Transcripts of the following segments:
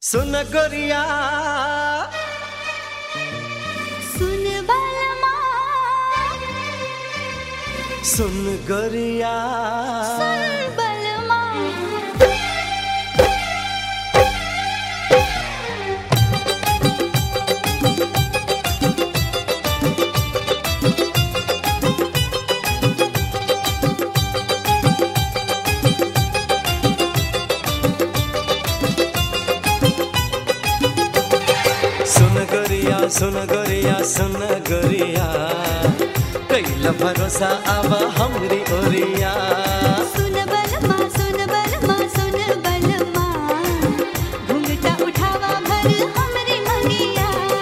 सुन गोरिया सुन बलमा सुन गोरिया सुन बलमा सुन गोरिया सुन गोरिया कैला भरोसा आवा हमरी ओरिया सुन बलमा सुन बलमा सुन बलमा घूंघटा उठावा भर हमरी मंगिया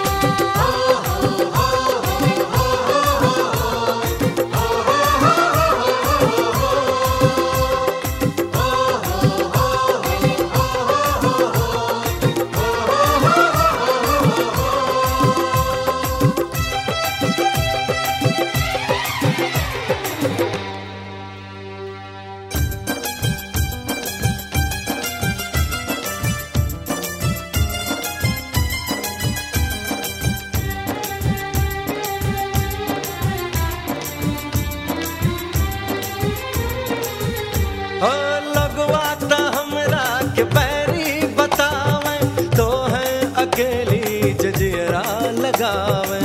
ओ लगवा ता हमरा के पैरी बतावे तो है अकेली जजियरा लगावे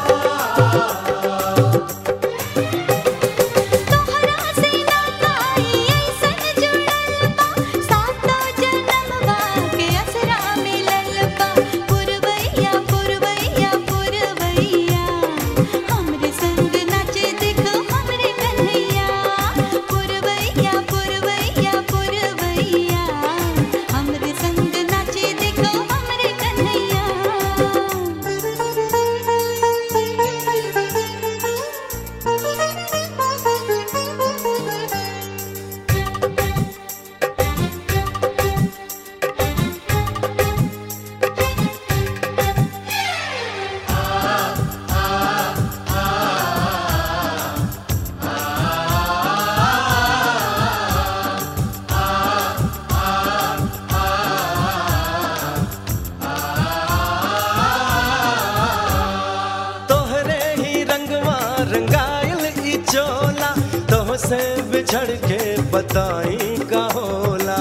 तोहरा से नाई ऐसन जुड़ल बा सातो जन्मवा के असरा मिलल बा पुरवैया पुरवैया पुरवैया हमरे संग नाचे देखो हमरे कन्हैया पुरवैया पुरवैया पुरवैया हमरे संग नाचे देखो हमरे कन्हैया तोहरे ही रंगवा रंगायल ई चोला तोह से बिछड़ के बताई का होला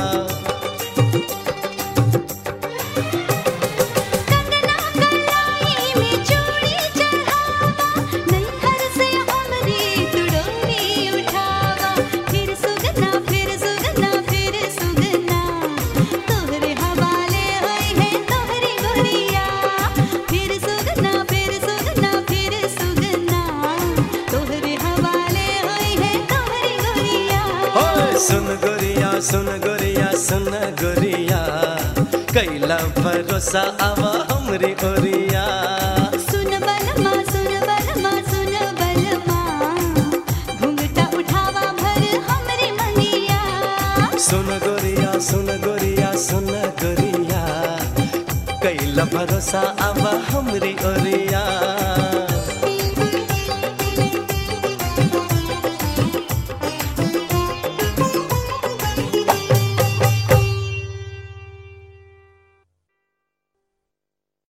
कंगना कलाई में चूड़ी चढ़ावा नैहर से हमरी तुड़ोरी उठावा फिर सुगना फिर सुगना फिर सुगना तोहरे हवाले होई है तोहरी गोरिया फिर सुगना फिर सुगना फिर सुगना तोहरे हवाले होई है तोहरी गोरिया ओए सुन गोरिया सुन गोरिया सुन गोरिया कैला भरोसा आवा हमरी ओरिया सुन बलमा सुन बलमा सुन बलमा घूंघटा उठावा भर हमरी मंगिया सुन गोरिया सुन गोरिया सुन गोरिया कैला भरोसा आवा हमरी ओरिया